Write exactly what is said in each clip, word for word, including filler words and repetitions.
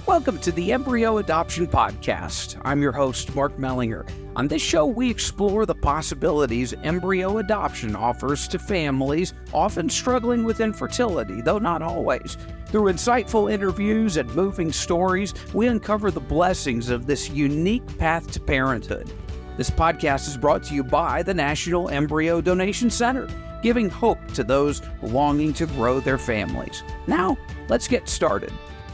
Welcome to the Embryo Adoption Podcast. I'm your host, Mark Mellinger. On this show, we explore the possibilities embryo adoption offers to families often struggling with infertility, though not always. Through insightful interviews and moving stories, we uncover the blessings of this unique path to parenthood. This podcast is brought to you by the National Embryo Donation Center, giving hope to those longing to grow their families. Now, let's get started.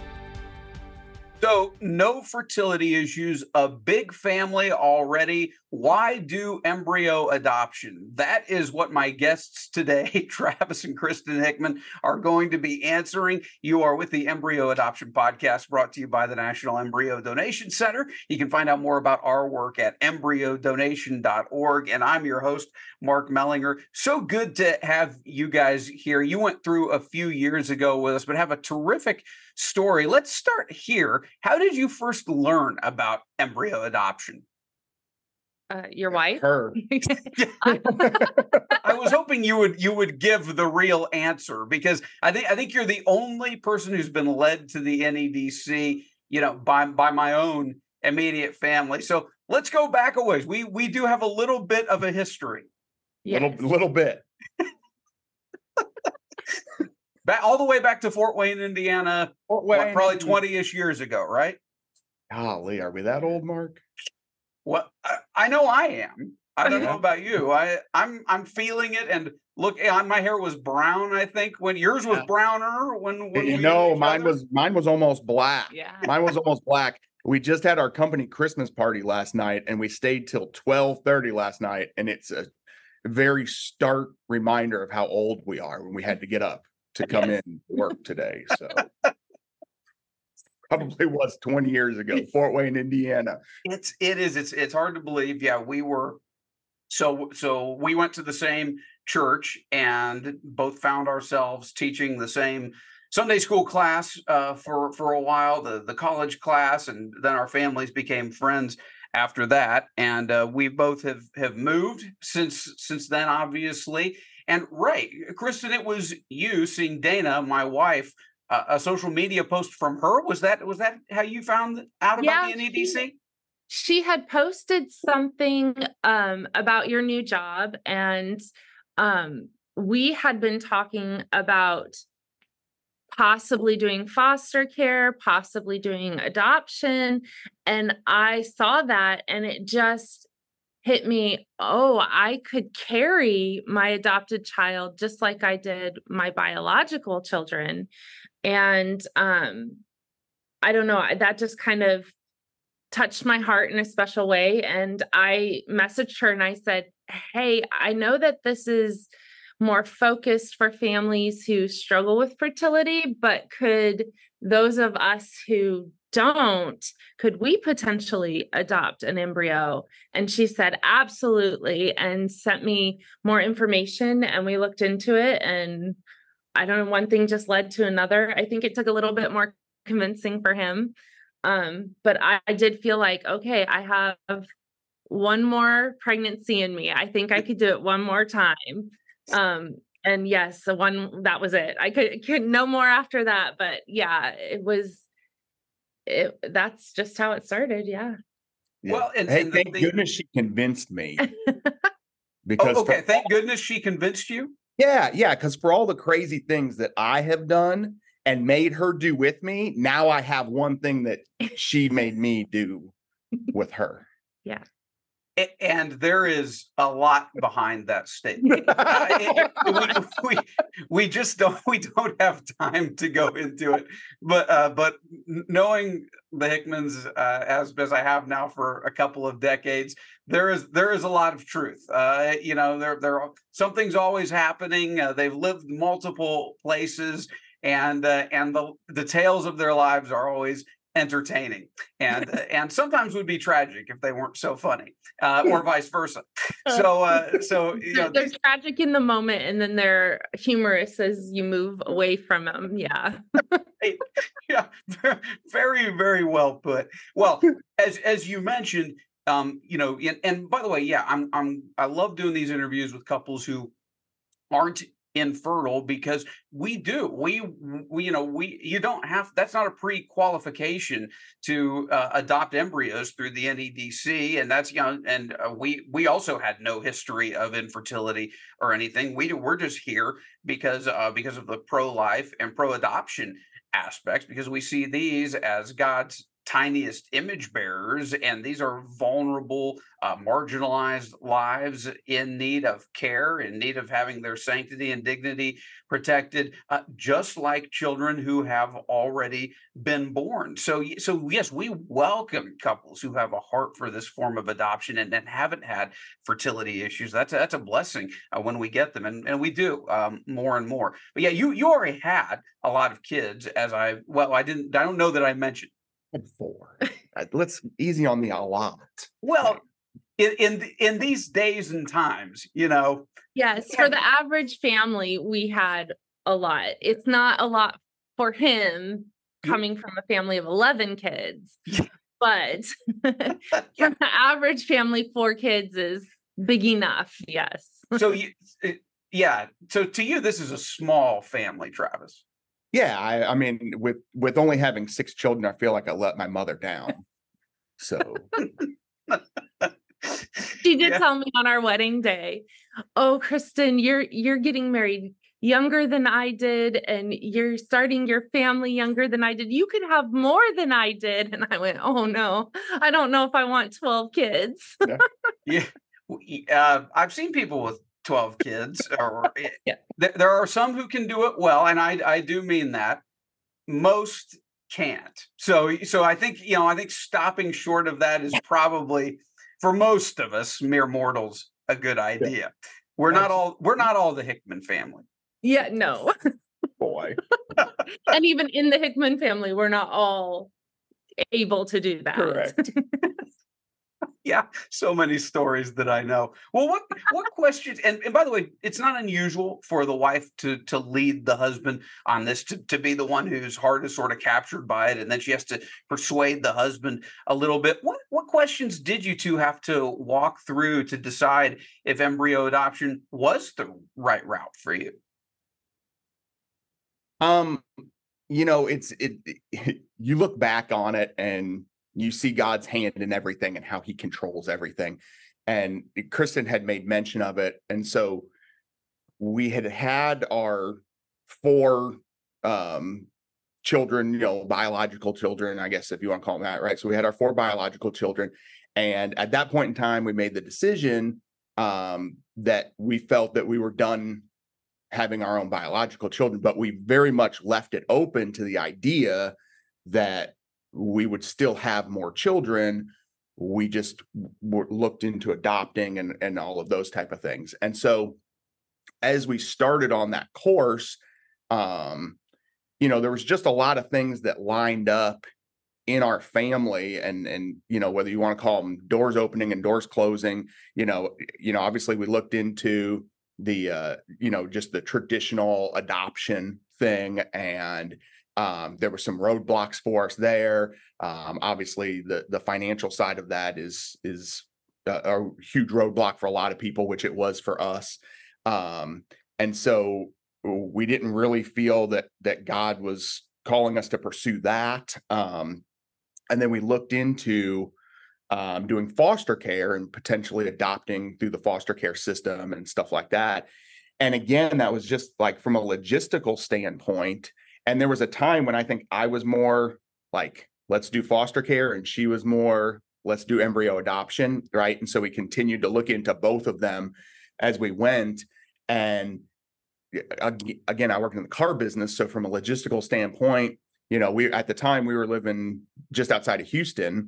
So, no fertility issues, a big family already. Why do embryo adoption? That is what my guests today, Travis and Kristen Hickman, are going to be answering. You are with the Embryo Adoption Podcast, brought to you by the National Embryo Donation Center. You can find out more about our work at embryo donation dot org. And I'm your host, Mark Mellinger. So good to have you guys here. You went through a few years ago with us, but have a terrific story. Let's start here. How did you first learn about embryo adoption? Uh, your wife? Her. I was hoping you would you would give the real answer, because I think I think you're the only person who's been led to the N E D C, you know, by by my own immediate family. So let's go back a ways. We we do have a little bit of a history. Yes. Little little bit. Back all the way back to Fort Wayne, Indiana, Fort what, Wayne, probably twenty-ish years ago, right? Golly, are we that old, Mark? Well, I, I know I am. I don't Yeah. know about you. I I'm I'm feeling it. And look, on my hair was brown, I think, when yours was Yeah. browner. When, when we No, knew each mine other. was mine was almost black. Yeah. Mine was almost black. We just had our company Christmas party last night, and we stayed till twelve thirty last night. And it's a very stark reminder of how old we are when we had to get up to come Yes. in to work today. So probably was twenty years ago, Fort Wayne, Indiana. It's it is it's it's hard to believe. Yeah, we were so so we went to the same church and both found ourselves teaching the same Sunday school class uh, for for a while, the the college class, and then our families became friends after that. And uh, we both have have moved since since then, obviously. And right, Kristen, it was you seeing Dana, my wife. Uh, a social media post from her. Was that was that how you found out about Yeah, the N E D C? She, she had posted something um, about your new job, and um, we had been talking about possibly doing foster care, possibly doing adoption. And I saw that, and it just hit me, oh, I could carry my adopted child just like I did my biological children. And um, I don't know, that just kind of touched my heart in a special way. And I messaged her and I said, hey, I know that this is more focused for families who struggle with fertility, but could those of us who don't, could we potentially adopt an embryo? And she said, absolutely, and sent me more information, and we looked into it. And I don't know, one thing just led to another. I think it took a little bit more convincing for him. Um, but I, I did feel like, okay, I have one more pregnancy in me. I think I could do it one more time. Um, and yes, the one, that was it. I could, could no more after that, but yeah, it was, it, that's just how it started. Yeah. Yeah. Well, and, hey, and the thank thing- goodness she convinced me. Oh, Because okay, for- thank goodness she convinced you. Yeah, yeah, because for all the crazy things that I have done and made her do with me, now I have one thing that she made me do with her. Yeah. A- And there is a lot behind that statement. Uh, it- we, we, we just don't we don't have time to go into it. But uh, but knowing the Hickmans uh, as as I have now for a couple of decades, there is there is a lot of truth. Uh, you know, there there are, something's always happening. Uh, they've lived multiple places, and uh, and the the tales of their lives are always entertaining, and and sometimes would be tragic if they weren't so funny, uh, or vice versa. So uh, so you know, They're these- tragic in the moment, and then they're humorous as you move away from them. Yeah. yeah, very very well put. Well, as as you mentioned, um, you know, and, and by the way, yeah, I'm I'm I love doing these interviews with couples who aren't infertile, because we do we, we you know we you don't have, that's not a pre-qualification to uh, adopt embryos through the N E D C, and that's, you know and uh, we we also had no history of infertility or anything. We do, we're just here because uh because of the pro-life and pro-adoption aspects, because we see these as God's tiniest image bearers, and these are vulnerable, uh, marginalized lives in need of care, in need of having their sanctity and dignity protected, uh, just like children who have already been born. So, so yes, we welcome couples who have a heart for this form of adoption and, and haven't had fertility issues. That's a, that's a blessing uh, when we get them, and, and we do um, more and more. But yeah, you you already had a lot of kids, as I well, I didn't, I don't know that I mentioned. Four. Uh, Let's easy on the a lot. Well, in in, in these days and times, you know. Yes, Yeah. for the average family, we had a lot. It's not a lot for him coming from a family of eleven kids, but for the average family, four kids is big enough. Yes. So you, yeah. So to you, this is a small family, Travis. Yeah, I, I mean, with with only having six children, I feel like I let my mother down. So She did Yeah. tell me on our wedding day, "Oh, Kristen, you're you're getting married younger than I did, and you're starting your family younger than I did. You could have more than I did." And I went, "Oh no, I don't know if I want twelve kids." Yeah. We- Uh, I've seen people with twelve kids, or Yeah. there, there are some who can do it well, and I I do mean that. Most can't. So so I think, you know, I think stopping short of that is probably, for most of us mere mortals, a good idea. We're not all we're not all the Hickman family. Yeah, no. boy, And even in the Hickman family, we're not all able to do that. correct. Yeah, so many stories that I know. Well, what what questions? And, and by the way, it's not unusual for the wife to to lead the husband on this, to, to be the one whose heart is sort of captured by it, and then she has to persuade the husband a little bit. What what questions did you two have to walk through to decide if embryo adoption was the right route for you? Um, you know, it's it, it you look back on it and you see God's hand in everything and how he controls everything. And Kristen had made mention of it. And so we had had our four um children, you know, biological children, I guess, if you want to call them that, right? So we had our four biological children. And at that point in time, we made the decision um that we felt that we were done having our own biological children, but we very much left it open to the idea that we would still have more children. We just w- looked into adopting and, and all of those type of things. And so as we started on that course, um, you know, there was just a lot of things that lined up in our family, and, and, you know, whether you want to call them doors opening and doors closing, you know, you know, obviously we looked into the, uh, you know, just the traditional adoption thing, and Um, there were some roadblocks for us there. Um, obviously, the the financial side of that is is a, a huge roadblock for a lot of people, which it was for us. Um, and so we didn't really feel that that God was calling us to pursue that. Um, and then we looked into um, doing foster care and potentially adopting through the foster care system and stuff like that. And again, that was just like from a logistical standpoint. And there was a time when I think I was more like, let's do foster care, and she was more, let's do embryo adoption, right? And so we continued to look into both of them as we went. And again, I worked in the car business. So from a logistical standpoint, you know, we at the time we were living just outside of Houston,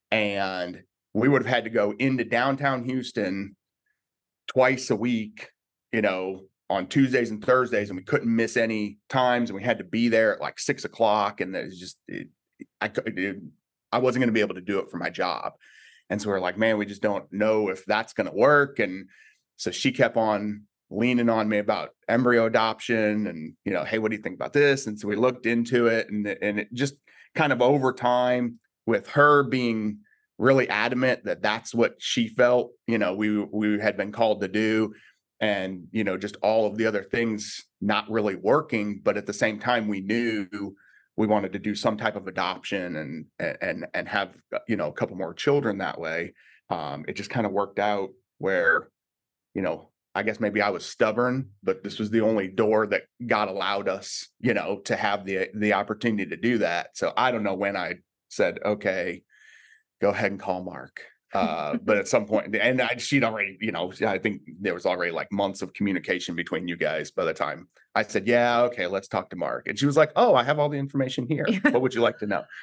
and we would have had to go into downtown Houston twice a week, you know, on Tuesdays and Thursdays, and we couldn't miss any times, and we had to be there at like six o'clock. And it was just, it, I it, I wasn't going to be able to do it for my job. And so we're like, man, we just don't know if that's going to work. And so she kept on leaning on me about embryo adoption, and, you know, hey, what do you think about this? And so we looked into it, and, and it just kind of over time, with her being really adamant that that's what she felt, you know, we, we had been called to do. and, you know, just all of the other things not really working. But at the same time, we knew we wanted to do some type of adoption and, and, and have, you know, a couple more children that way. Um, it just kind of worked out where, you know, I guess maybe I was stubborn, but this was the only door that God allowed us, you know, to have the, the opportunity to do that. So I don't know when I said, okay, go ahead and call Mark. Uh, but at some point, and I, she'd already, you know, I think there was already like months of communication between you guys by the time I said, yeah, okay, let's talk to Mark. And she was like, oh, I have all the information here. What would you like to know?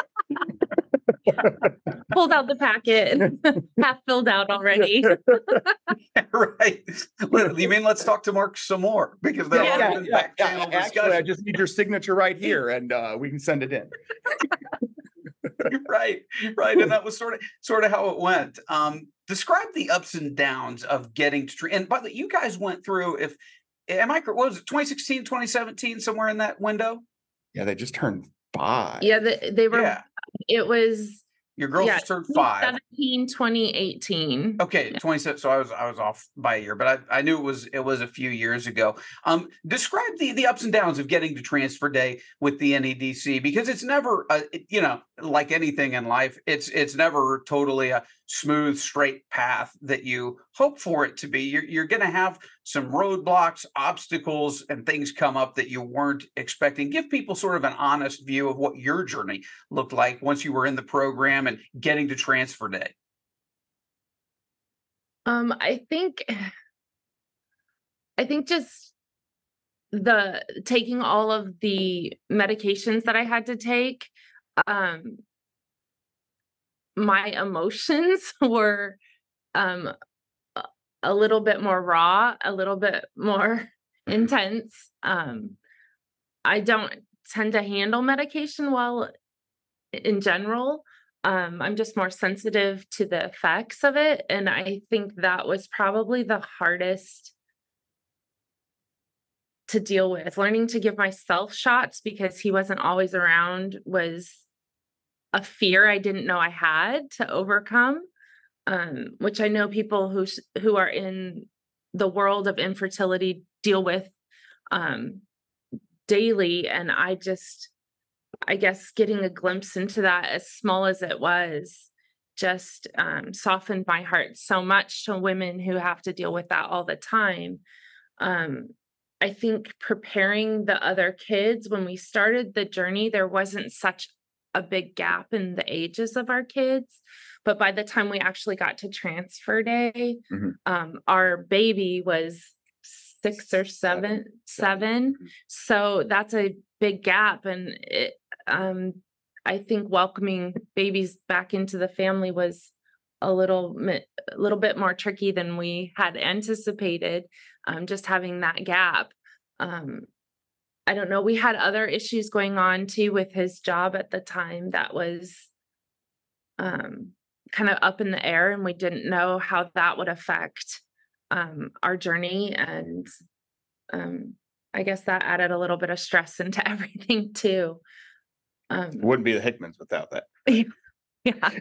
Pulled out the packet, half filled out already. Right. You mean let's talk to Mark some more, because there Yeah, are yeah, been yeah, back yeah. channel Actually, I discussions. just need your signature right here, and uh, we can send it in. Right, right, and that was sort of sort of how it went. Um, describe the ups and downs of getting to. And by the way, you guys went through. If am I correct? What was it? twenty sixteen, twenty seventeen, somewhere in that window. Yeah, they just turned five. Yeah, the, they were. Yeah, It was. your girls Yeah, just turned five. seventeen, twenty eighteen. Okay, twenty-six. So I was I was off by a year, but I, I knew it was it was a few years ago. Um, describe the the ups and downs of getting to transfer day with the N E D C, because it's never uh, it- you know, like anything in life, it's it's never totally a smooth straight path that you hope for it to be. You're you're going to have some roadblocks, obstacles, and things come up that you weren't expecting. Give people sort of an honest view of what your journey looked like once you were in the program and getting to transfer day. Um, I think, I think just the taking all of the medications that I had to take, um, my emotions were um a a little bit more raw, a little bit more intense. Um, I don't tend to handle medication well in general. Um, I'm just more sensitive to the effects of it. And I think that was probably the hardest to deal with. Learning to give myself shots because he wasn't always around was a fear I didn't know I had to overcome. Um, which I know people who s- who are in the world of infertility deal with um, daily. And I just, I guess, getting a glimpse into that, as small as it was, just um, softened my heart so much to women who have to deal with that all the time. Um, I think preparing the other kids, when we started the journey, there wasn't such a big gap in the ages of our kids. But by the time we actually got to transfer day, Mhm. um, our baby was six or seven, seven. So that's a big gap. And it, um, I think welcoming babies back into the family was a little, mi- a little bit more tricky than we had anticipated. Um, just having that gap. Um, I don't know. We had other issues going on too with his job at the time that was um, kind of up in the air, and we didn't know how that would affect um, our journey. And um, I guess that added a little bit of stress into everything too. Um, Wouldn't be the Hickmans without that. yeah.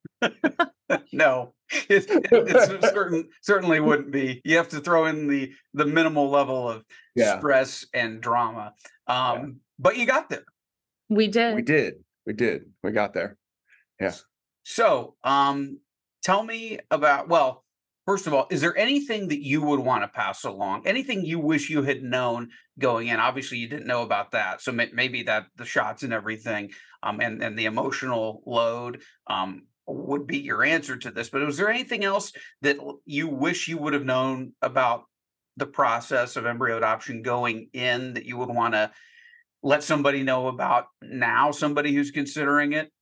No, it, it, it certain, certainly wouldn't be. You have to throw in the the minimal level of Yeah. stress and drama. Um, Yeah. But you got there. We did. We did. We did. We got there. Yeah. So, um, tell me about, well, first of all, is there anything that you would want to pass along? Anything you wish you had known going in? Obviously, you didn't know about that. So may, maybe that the shots and everything, um, and, and the emotional load, um, would be your answer to this. But was there anything else that l- you wish you would have known about the process of embryo adoption going in that you would want to let somebody know about now, somebody who's considering it?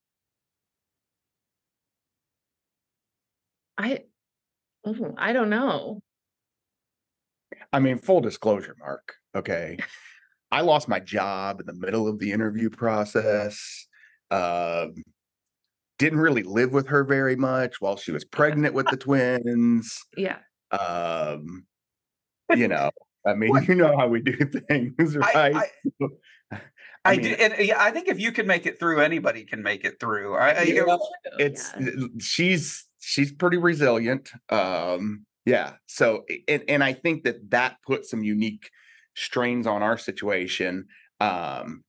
I, oh, I don't know. I mean, full disclosure, Mark. Okay. I lost my job in the middle of the interview process. Um, didn't really live with her very much while she was pregnant with the twins. Yeah. Um, you know, I mean, you know how we do things, I, right? I, I I mean, do, and yeah, I think if you can make it through, anybody can make it through. I, I, Yeah. Yeah. it's she's she's pretty resilient. Um, Yeah. So, and, and I think that that put some unique strains on our situation. Um,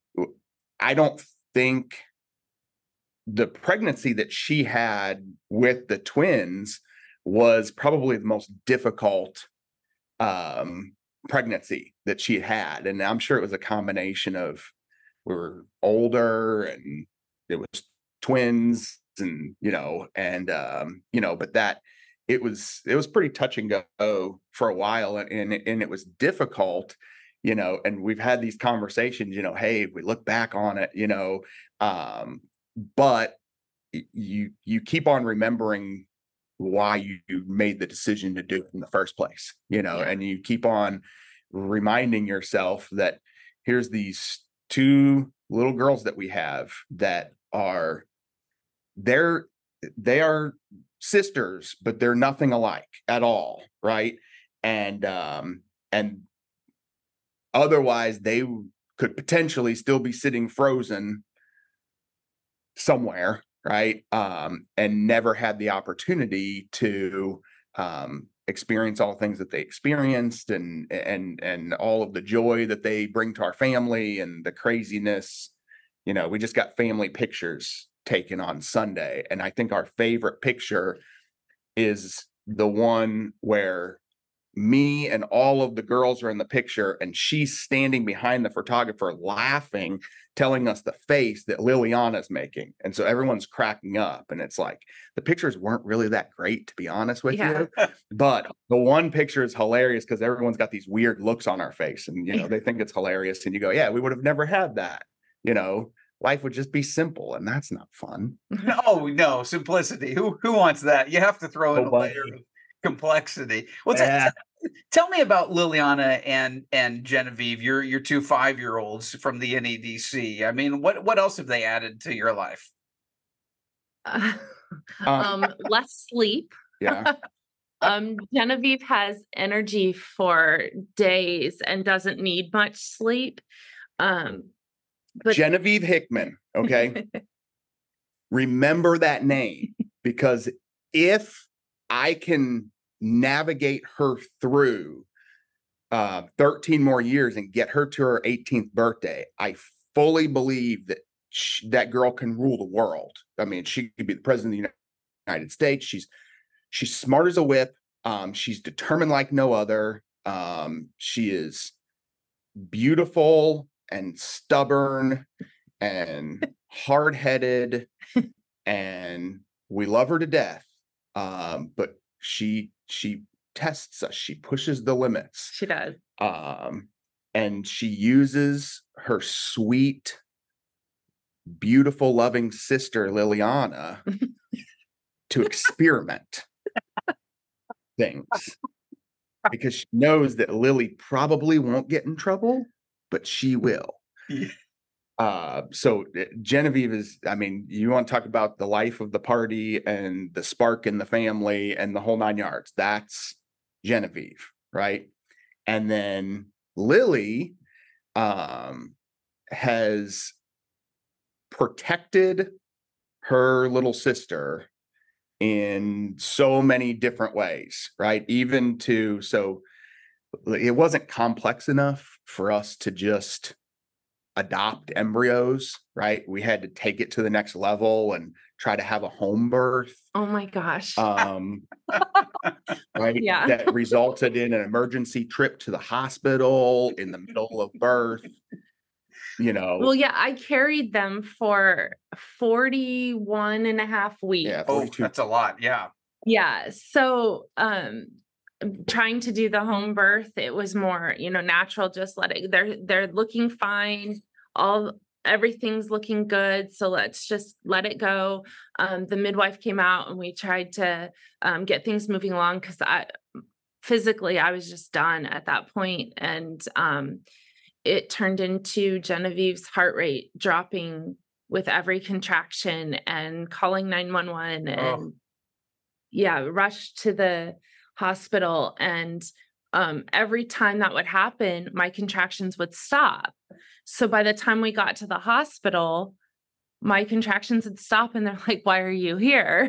I don't think the pregnancy that she had with the twins was probably the most difficult um, pregnancy that she had had. And I'm sure it was a combination of we were older and it was twins and, you know, and, um, you know, but that it was, it was pretty touch and go for a while. And, and, and it was difficult, you know, and we've had these conversations, you know, hey, we look back on it, you know, um, but you, you keep on remembering why you, you made the decision to do it in the first place, you know, yeah. And you keep on reminding yourself that here's these two little girls that we have that are they're they are sisters, but they're nothing alike at all, right? And um and otherwise they could potentially still be sitting frozen somewhere, right? Um and never had the opportunity to um experience all things that they experienced and and and all of the joy that they bring to our family and the craziness. You know, we just got family pictures taken on Sunday, and I think our favorite picture is the one where me and all of the girls are in the picture and she's standing behind the photographer laughing, telling us the face that Liliana's making. And so everyone's cracking up, and it's like the pictures weren't really that great, to be honest with yeah. you. But the one picture is hilarious because everyone's got these weird looks on our face and, you know, they think it's hilarious. And you go, yeah, we would have never had that. You know, life would just be simple, and that's not fun. No, no, simplicity. Who, who wants that? You have to throw in Nobody. a layer of complexity. Well, yeah. t- tell me about Liliana and and Genevieve, your your two five-year-olds from the N E D C. I mean, what what else have they added to your life? Uh, um, less sleep. Yeah. um, Genevieve has energy for days and doesn't need much sleep. Um, but Genevieve Hickman, okay? Remember that name, because if I can navigate her through uh, thirteen more years and get her to her eighteenth birthday, I fully believe that she, that girl can rule the world. I mean, she could be the president of the United States. She's she's smart as a whip. Um, she's determined like no other. Um, she is beautiful and stubborn and hard-headed, and we love her to death. Um, but she she tests us. She pushes the limits. She does. Um, and she uses her sweet, beautiful, loving sister Liliana to experiment things, because she knows that Lily probably won't get in trouble, but she will. Yeah. Uh, so Genevieve is, I mean, you want to talk about the life of the party and the spark in the family and the whole nine yards. That's Genevieve, right? And then Lily um, has protected her little sister in so many different ways, right? Even to, so it wasn't complex enough for us to just adopt embryos, right? We had to take it to the next level and try to have a home birth. Oh my gosh. Um, right. Yeah. That resulted in an emergency trip to the hospital in the middle of birth. You know, well, yeah, I carried them for forty-one and a half weeks. Yeah, oh, that's a lot. Yeah. Yeah. So, um, trying to do the home birth, it was more, you know, natural. Just let it, they're, they're looking fine. All, everything's looking good. So let's just let it go. Um, the midwife came out and we tried to, um, get things moving along. Cause I physically, I was just done at that point. And, um, it turned into Genevieve's heart rate dropping with every contraction and calling nine one one and oh. yeah, rushed to the hospital. And um, every time that would happen, my contractions would stop. So by the time we got to the hospital, my contractions would stop and they're like, why are you here?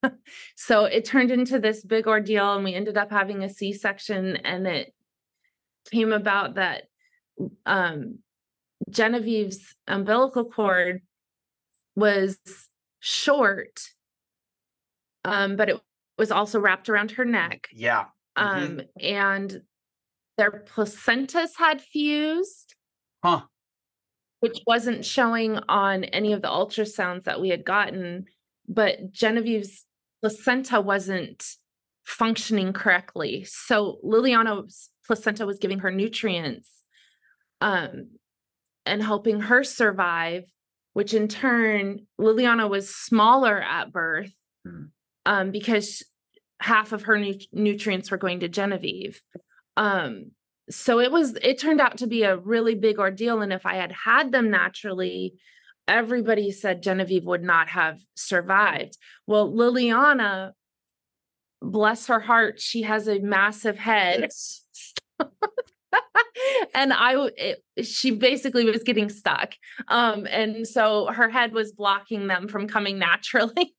So it turned into this big ordeal, and we ended up having a C-section, and it came about that um, Genevieve's umbilical cord was short, um, but it was also wrapped around her neck. Yeah. Um, and their placentas had fused, Huh. which wasn't showing on any of the ultrasounds that we had gotten, but Genevieve's placenta wasn't functioning correctly. So Liliana's placenta was giving her nutrients, um, and helping her survive, which in turn, Liliana was smaller at birth, Mm. um, because half of her nu- nutrients were going to Genevieve. Um, so it was, it turned out to be a really big ordeal. And if I had had them naturally, everybody said Genevieve would not have survived. Well, Liliana, bless her heart, she has a massive head. Yes. And I, w- it, she basically was getting stuck. Um, and so her head was blocking them from coming naturally.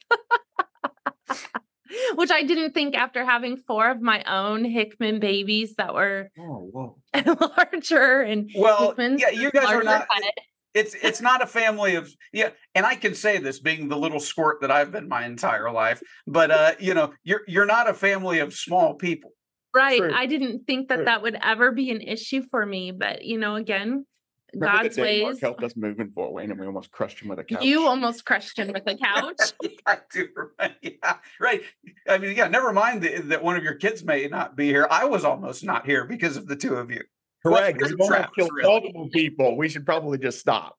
Which I didn't think after having four of my own Hickman babies that were Oh, whoa. larger and Well, Hickman's yeah, you guys are larger not. head. It's it's not a family of yeah, and I can say this being the little squirt that I've been my entire life, but uh, you know, you're you're not a family of small people. Right. True. I didn't think that True. that would ever be an issue for me, but you know, again, Remember God's the day Mark ways. helped us move in Fort Wayne and we almost crushed him with a couch? You almost crushed him with a couch. I do, right? Yeah, right. I mean, yeah. Never mind the, that one of your kids may not be here. I was almost not here because of the two of you. Correct. Well, We've almost Travis, killed really. multiple people. We should probably just stop.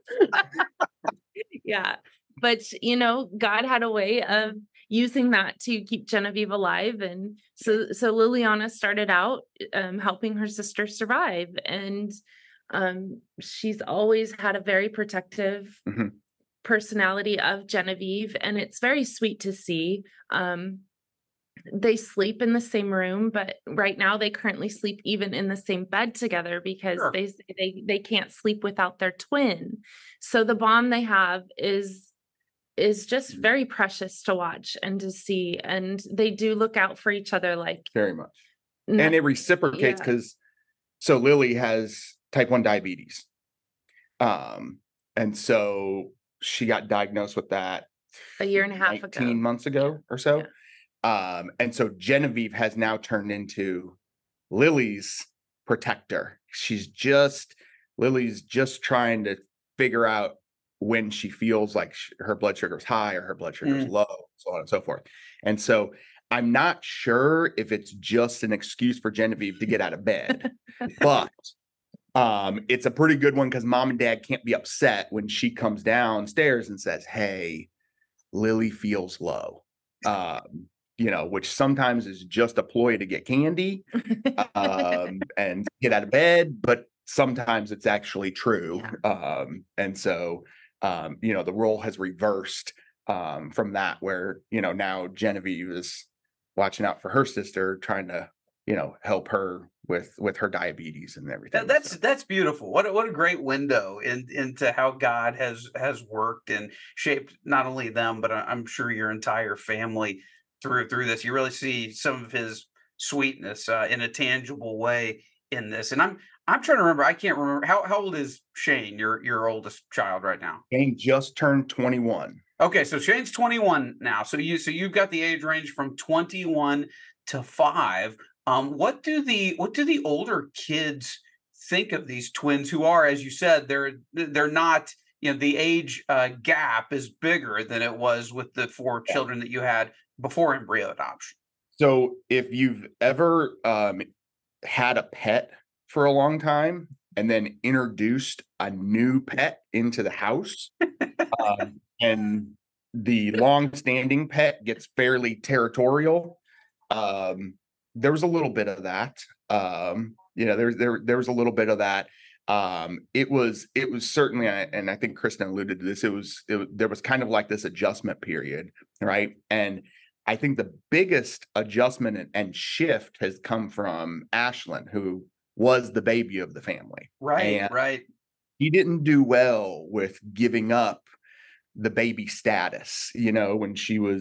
Yeah. But you know, God had a way of using that to keep Genevieve alive. And so so Liliana started out um helping her sister survive. And um she's always had a very protective Mhm. personality of Genevieve, and it's very sweet to see. Um they sleep in the same room, but right now they currently sleep even in the same bed together because Sure. they say they they can't sleep without their twin. So the bond they have is is just Mhm. very precious to watch and to see, and they do look out for each other like Very much. n- And it reciprocates yeah. because so Lily has type one diabetes. Um, and so she got diagnosed with that a year and a half nineteen ago. months ago or so. Um, and so Genevieve has now turned into Lily's protector. She's just Lily's just trying to figure out when she feels like sh- her blood sugar is high or her blood sugar is Mm. low, so on and so forth. And so I'm not sure if it's just an excuse for Genevieve to get out of bed, but um, it's a pretty good one because mom and dad can't be upset when she comes downstairs and says, "Hey, Lily feels low." Um, you know, which sometimes is just a ploy to get candy um, and get out of bed, but sometimes it's actually true. Um, and so, um, you know, the role has reversed um, from that, where, you know, now Genevieve is watching out for her sister, trying to, you know, help her with with her diabetes and everything. That, that's So, that's beautiful. What a, what a great window in, into how God has has worked and shaped not only them, but I- I'm sure your entire family through through this. You really see some of His sweetness uh, in a tangible way in this. And I'm I'm trying to remember. I can't remember how how old is Shane, your your oldest child, right now? Jane just turned twenty-one. Okay, so Shane's twenty-one now. So you so you've got the age range from twenty-one to five. Um, what do the what do the older kids think of these twins who are, as you said, they're they're not, you know, the age uh, gap is bigger than it was with the four Yeah. children that you had before embryo adoption. So if you've ever um, had a pet for a long time and then introduced a new pet into the house, um, and the long-standing pet gets fairly territorial, um, there was a little bit of that. Um, you know, there's there there was a little bit of that. Um, it was it was certainly, and I think Kristen alluded to this. It was, it was there was kind of like this adjustment period, right? And I think the biggest adjustment and, and shift has come from Ashlyn, who was the baby of the family. Right, And right. he didn't do well with giving up the baby status, you know, when she was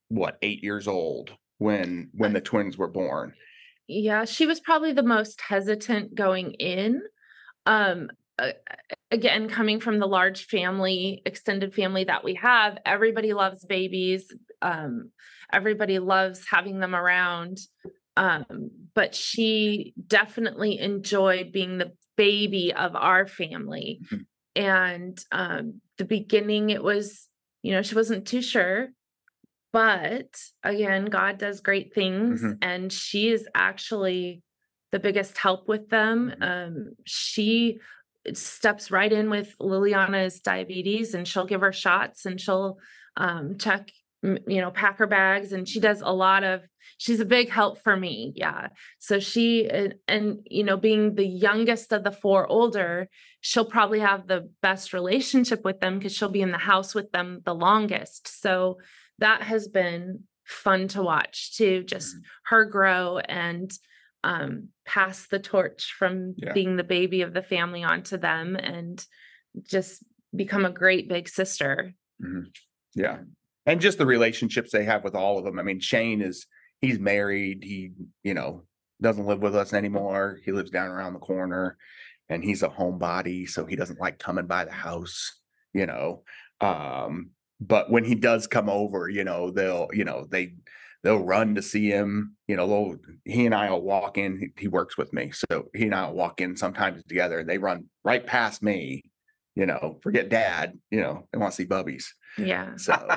what, eight years old when when the twins were born. Yeah, she was probably the most hesitant going in. Um, uh, Again, coming from the large family, extended family that we have, everybody loves babies. Um, everybody loves having them around. Um, but she definitely enjoyed being the baby of our family. Mhm. And um, the beginning, it was, you know, she wasn't too sure. But again, God does great things, Mhm. and she is actually the biggest help with them. Mhm. Um, she steps right in with Liliana's diabetes, and she'll give her shots, and she'll um, check, m- you know, pack her bags, and she does a lot of. She's a big help for me, yeah. So she and, and you know, being the youngest of the four older, she'll probably have the best relationship with them because she'll be in the house with them the longest. So that has been fun to watch too, just Mhm. her grow and um, pass the torch from Yeah. being the baby of the family onto them and just become a great big sister. Mhm. Yeah. And just the relationships they have with all of them. I mean, Shane is, he's married. He, you know, doesn't live with us anymore. He lives down around the corner and he's a homebody. So he doesn't like coming by the house, you know. Um, but when he does come over, you know, they'll, you know, they, they'll run to see him, you know, they'll, he and I will walk in, he, he works with me. So he and I will walk in sometimes together and they run right past me, you know, forget dad, you know, they want to see Bubbies. Yeah. So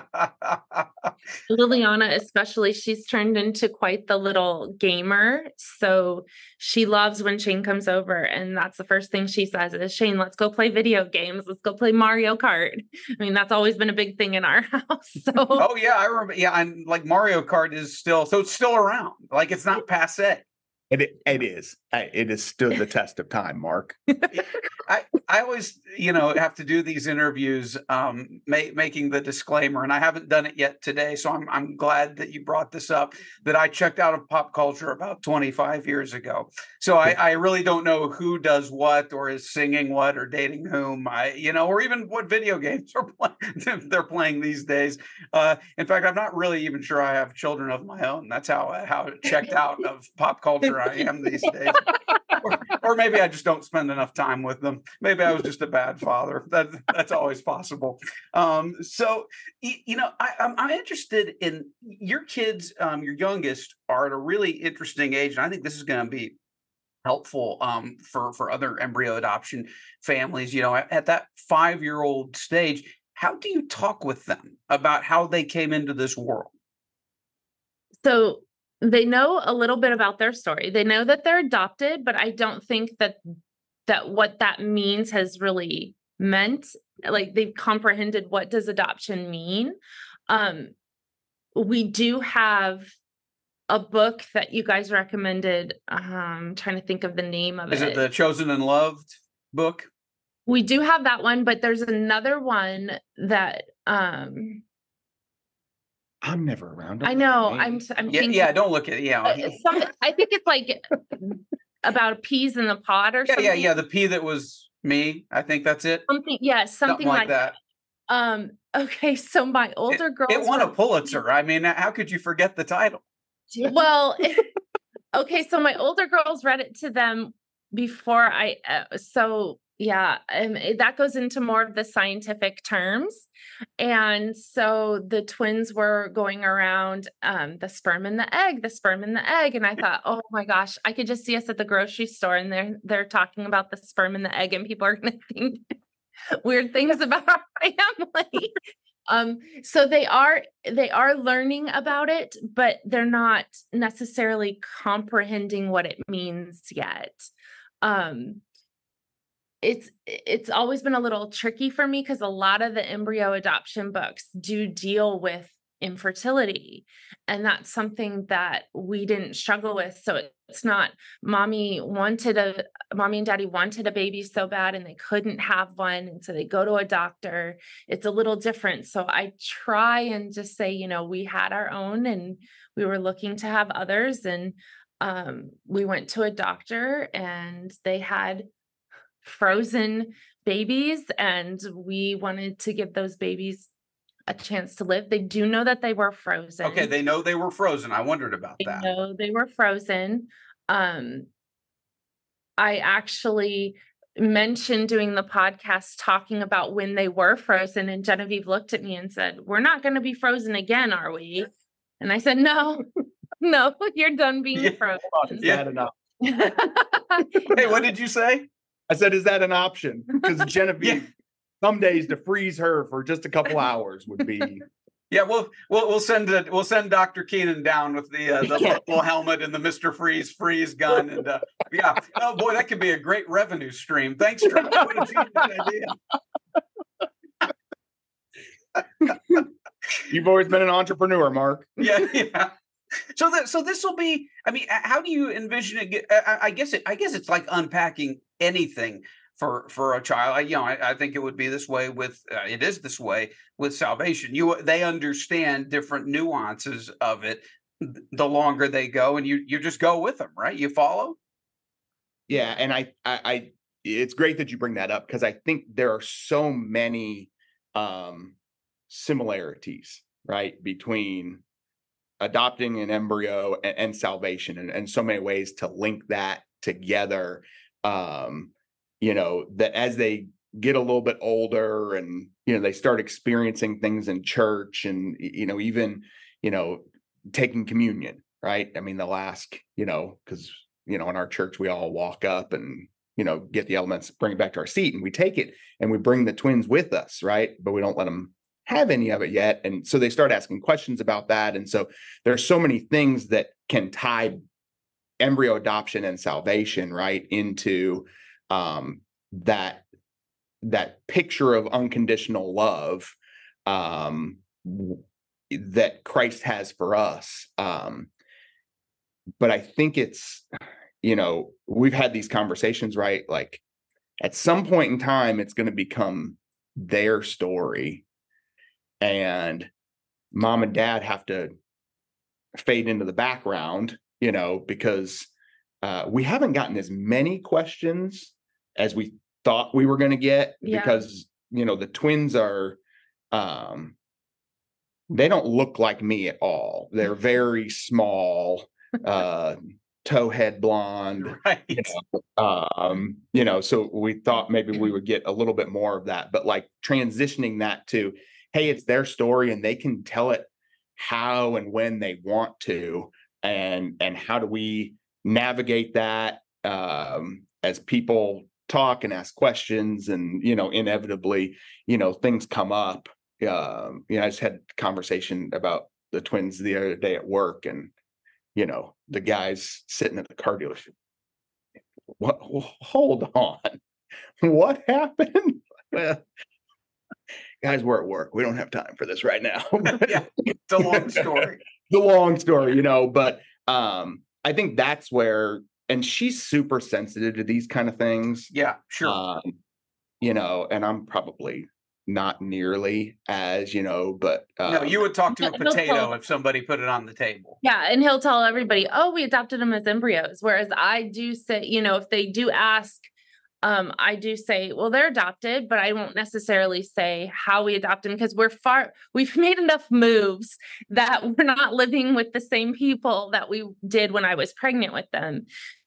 Liliana, especially, she's turned into quite the little gamer. So she loves when Shane comes over, and that's the first thing she says is, Shane, let's go play video games. Let's go play Mario Kart. I mean, that's always been a big thing in our house. So Oh yeah, I remember. Yeah, and like Mario Kart is still, so it's still around. Like it's not passe. it, it is, it has stood the test of time, Mark. I, I always, you know, have to do these interviews, um, ma- making the disclaimer, and I haven't done it yet today. So I'm, I'm glad that you brought this up, that I checked out of pop culture about twenty-five years ago. So I, I really don't know who does what or is singing what or dating whom, I, you know, or even what video games are playing, they're playing these days. Uh, in fact, I'm not really even sure I have children of my own. That's how, how checked out of pop culture I am these days. Or, or maybe I just don't spend enough time with them. Maybe I was just a bad father. That that's always possible. Um, so y- you know, I, I'm, I'm interested in your kids. Um, your youngest are at a really interesting age, and I think this is going to be helpful um, for for other embryo adoption families. You know, at, at that five year old stage, how do you talk with them about how they came into this world? So they know a little bit about their story. They know that they're adopted, but I don't think that that what that means has really meant, like they've comprehended what does adoption mean. Um, we do have a book that you guys recommended. Um, trying to think of the name of Is it. it the Chosen and Loved book? We do have that one, but there's another one that um I'm never around. I know. I'm I'm Yeah, thinking yeah. Don't look at it. Yeah, uh, some, I think it's like about peas in the pod or yeah, something. yeah, yeah. The P that was me. I think that's it. Something, yes, something, Something like like that. Um, okay, so my It, older girls it won a were- Pulitzer. I mean, how could you forget the title? well, okay, so my older girls read it to them before I, uh, so yeah, um, it- that goes into more of the scientific terms. And so the twins were going around um, the sperm and the egg, the sperm and the egg. And I thought, oh my gosh, I could just see us at the grocery store and they're, they're talking about the sperm and the egg and people are going to think weird things about our family. Um, so they are, they are learning about it, but they're not necessarily comprehending what it means yet. Um, it's, it's always been a little tricky for me because a lot of the embryo adoption books do deal with infertility. And that's something that we didn't struggle with. So it's not mommy wanted a, mommy and daddy wanted a baby so bad and they couldn't have one. And so they go to a doctor. It's a little different. So I try and just say, you know, we had our own and we were looking to have others. And um, we went to a doctor and they had frozen babies and we wanted to give those babies a chance to live. They do know that they were frozen. Okay, they know they were frozen. I wondered about They that. know they were frozen. Um, I actually mentioned doing the podcast talking about when they were frozen, and Genevieve looked at me and said, "We're not going to be frozen again, are we?" And I said, "No, no, you're done being Yeah. frozen." Is that an option? Hey, what did you say? I said, is that an option? Because Genevieve, some days to freeze her for just a couple hours would be. Yeah, we'll we'll we'll send it. We'll send Doctor Keenan down with the uh, the Yeah. little helmet and the Mister Freeze freeze gun, and uh, yeah. Oh boy, that could be a great revenue stream. Thanks, Trump. What a genius idea. You've always been an entrepreneur, Mark. Yeah, yeah. So that so this will be. I mean, how do you envision it? I, I guess it. I guess it's like unpacking anything for for a child. I, you know, I, I think it would be this way with. Uh, it is this way with salvation. You they understand different nuances of it the longer they go, and you you just go with them, right? You follow. Yeah, and I, I, I it's great that you bring that up because I think there are so many um, similarities, right, between adopting an embryo and, and salvation, and, and so many ways to link that together. Um, you know, that as they get a little bit older and, you know, they start experiencing things in church and, you know, even, you know, taking communion, right? I mean, they'll ask, you know, because, you know, in our church, we all walk up and, you know, get the elements, bring it back to our seat, and we take it and we bring the twins with us, right? But we don't let them have any of it yet. And so they start asking questions about that. And so there's so many things that can tie embryo adoption and salvation, right, into um, that that picture of unconditional love um, w- that Christ has for us. Um, but I think it's, you know, we've had these conversations, right? Like at some point in time, it's going to become their story, and mom and dad have to fade into the background, you know, because uh, we haven't gotten as many questions as we thought we were going to get, Yeah. because, you know, the twins are, um, they don't look like me at all. They're very small, uh, towhead blonde, Right. you know, um, you know, so we thought maybe we would get a little bit more of that, but like transitioning that to, hey, it's their story and they can tell it how and when they want to, and and how do we navigate that um, as people talk and ask questions, and you know, inevitably, you know, things come up. Um, you know, I just had a conversation about the twins the other day at work, and you know, the guys sitting at the car dealership. What? Hold on, what happened? Well, guys, we're at work. We don't have time for this right now. Yeah, it's a long story. The long story, you know, but um, I think that's where, and she's super sensitive to these kind of things. Yeah, sure. Um, you know, and I'm probably not nearly as, you know, but um, No, you would talk to a no, no, potato no. if somebody put it on the table. Yeah, and he'll tell everybody, "Oh, we adopted them as embryos." Whereas I do say, you know, if they do ask, um, I do say, "Well, they're adopted," but I won't necessarily say how we adopt them, because we're far, we've made enough moves that we're not living with the same people that we did when I was pregnant with them.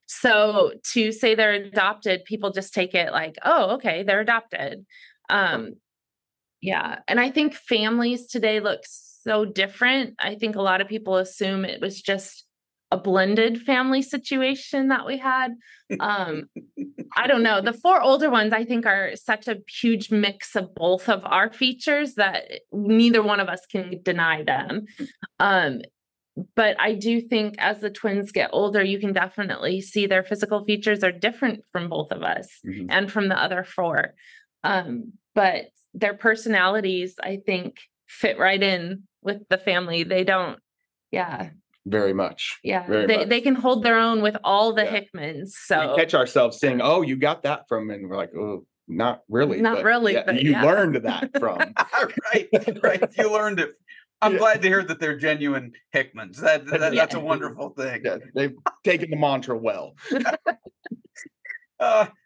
So to say they're adopted, people just take it like, "Oh, okay, they're adopted." Um, yeah, and I think families today look so different. I think a lot of people assume it was just a blended family situation that we had. Um, I don't know. The four older ones, I think, are such a huge mix of both of our features that neither one of us can deny them. Um, but I do think as the twins get older, you can definitely see their physical features are different from both of us Mhm. and from the other four. Um, but their personalities, I think, fit right in with the family. They don't, yeah, very much. yeah. Very They much. they can hold their own with all the Yeah. Hickmans. We So catch ourselves saying, "Oh, you got that from," and we're like, "Oh, not really." Not but really, yeah, but you yeah. learned that from. Right, right. You learned it. I'm Yeah. glad to hear that they're genuine Hickmans. That, that Yeah. that's a wonderful thing. Yeah, they've taken the mantra well. Uh,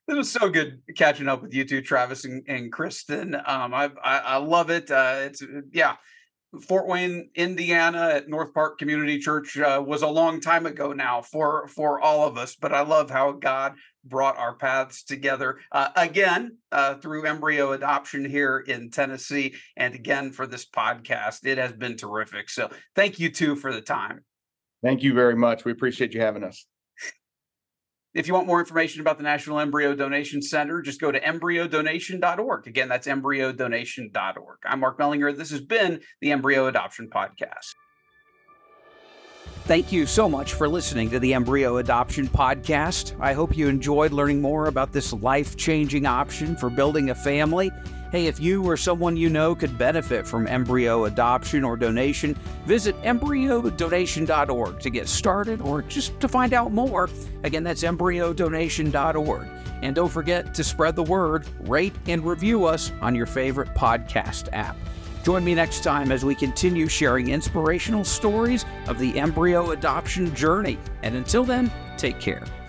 It was so good catching up with you two, Travis and, and Kristen. Um, I, I I love it. Uh, it's yeah. Fort Wayne, Indiana, at North Park Community Church uh, was a long time ago now for for all of us. But I love how God brought our paths together uh, again uh, through embryo adoption here in Tennessee, and again for this podcast. It has been terrific. So thank you two for the time. Thank you very much. We appreciate you having us. If you want more information about the National Embryo Donation Center, just go to embryo donation dot org. Again, that's embryo donation dot org. I'm Mark Mellinger. This has been the Embryo Adoption Podcast. Thank you so much for listening to the Embryo Adoption Podcast. I hope you enjoyed learning more about this life-changing option for building a family. Hey, if you or someone you know could benefit from embryo adoption or donation, visit embryo donation dot org to get started or just to find out more. Again, that's embryo donation dot org. And don't forget to spread the word, rate, and review us on your favorite podcast app. Join me next time as we continue sharing inspirational stories of the embryo adoption journey. And until then, take care.